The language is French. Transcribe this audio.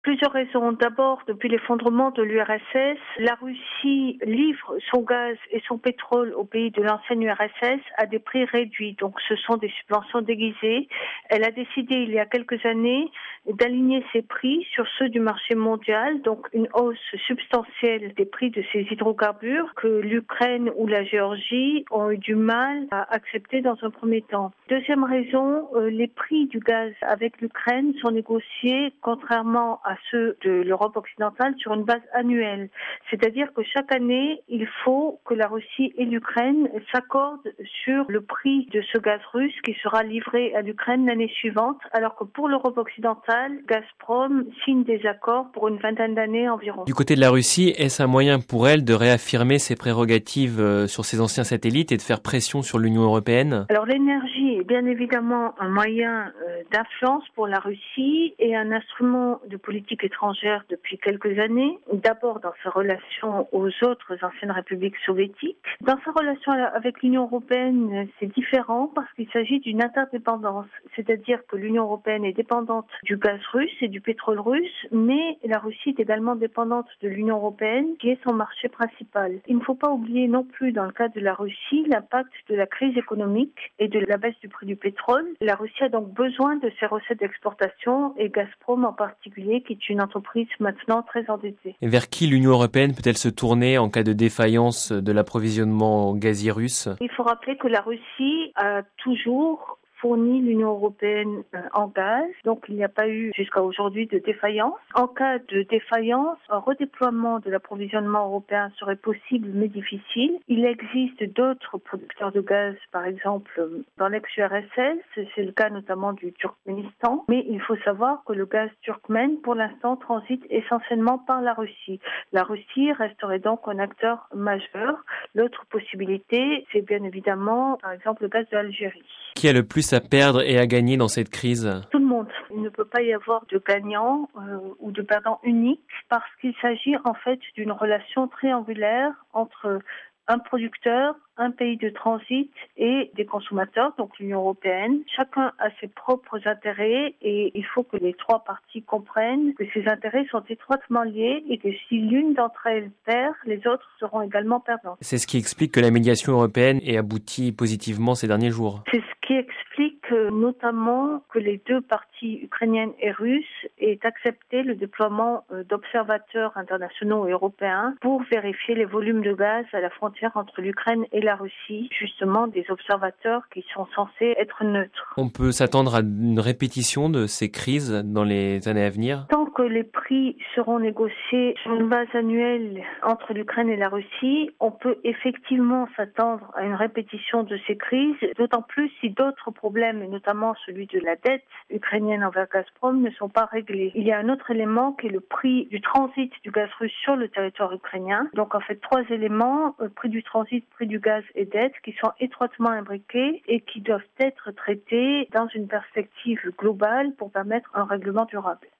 Plusieurs raisons. D'abord, depuis l'effondrement de l'URSS, la Russie livre son gaz et son pétrole aux pays de l'ancienne URSS à des prix réduits. Donc ce sont des subventions déguisées. Elle a décidé il y a quelques années d'aligner ses prix sur ceux du marché mondial, donc une hausse substantielle des prix de ces hydrocarbures que l'Ukraine ou la Géorgie ont eu du mal à accepter dans un premier temps. Deuxième raison, les prix du gaz avec l'Ukraine sont négociés, contrairement à ceux de l'Europe occidentale, sur une base annuelle. C'est-à-dire que chaque année, il faut que la Russie et l'Ukraine s'accordent sur le prix de ce gaz russe qui sera livré à l'Ukraine l'année suivante, alors que pour l'Europe occidentale, Gazprom signe des accords pour une vingtaine d'années environ. Du côté de la Russie, est-ce un moyen pour elle de réaffirmer ses prérogatives sur ses anciens satellites et de faire pression sur l'Union européenne ? Alors l'énergie est bien évidemment un moyen d'influence pour la Russie et un instrument de politique étrangère depuis quelques années. D'abord dans sa relation aux autres anciennes républiques soviétiques. Dans sa relation avec l'Union européenne, c'est différent parce qu'il s'agit d'une interdépendance. C'est-à-dire que l'Union européenne est dépendante du gaz russe et du pétrole russe, mais la Russie est également dépendante de l'Union européenne qui est son marché principal. Il ne faut pas oublier non plus dans le cas de la Russie l'impact de la crise économique et de la baisse du prix du pétrole. La Russie a donc besoin de ses recettes d'exportation et Gazprom en particulier qui est une entreprise maintenant très endettée. Et vers qui l'Union européenne peut-elle se tourner en cas de défaillance de l'approvisionnement gazier russe ? Il faut rappeler que la Russie a toujours fourni l'Union européenne en gaz, donc il n'y a pas eu jusqu'à aujourd'hui de défaillance. En cas de défaillance, un redéploiement de l'approvisionnement européen serait possible mais difficile. Il existe d'autres producteurs de gaz, par exemple dans l'ex-URSS, c'est le cas notamment du Turkménistan, mais il faut savoir que le gaz turkmène pour l'instant transite essentiellement par la Russie. La Russie resterait donc un acteur majeur. L'autre possibilité, c'est bien évidemment par exemple le gaz de l'Algérie. Qui a le plus à perdre et à gagner dans cette crise ? Tout le monde. Il ne peut pas y avoir de gagnant ou de perdant unique parce qu'il s'agit en fait d'une relation triangulaire entre un producteur, un pays de transit et des consommateurs, donc l'Union européenne. Chacun a ses propres intérêts et il faut que les trois parties comprennent que ces intérêts sont étroitement liés et que si l'une d'entre elles perd, les autres seront également perdants. C'est ce qui explique que la médiation européenne ait abouti positivement ces derniers jours. C'est ce qui explique notamment que les deux parties ukrainiennes et russes aient accepté le déploiement d'observateurs internationaux et européens pour vérifier les volumes de gaz à la frontière entre l'Ukraine et la Russie, justement des observateurs qui sont censés être neutres. On peut s'attendre à une répétition de ces crises dans les années à venir ? Tant que les prix seront négociés sur une base annuelle entre l'Ukraine et la Russie, on peut effectivement s'attendre à une répétition de ces crises, d'autant plus si d'autres problèmes, et notamment celui de la dette ukrainienne envers Gazprom, ne sont pas réglés. Il y a un autre élément qui est le prix du transit du gaz russe sur le territoire ukrainien. Donc en fait, trois éléments, prix du transit, prix du gaz et dette, qui sont étroitement imbriqués et qui doivent être traités dans une perspective globale pour permettre un règlement durable.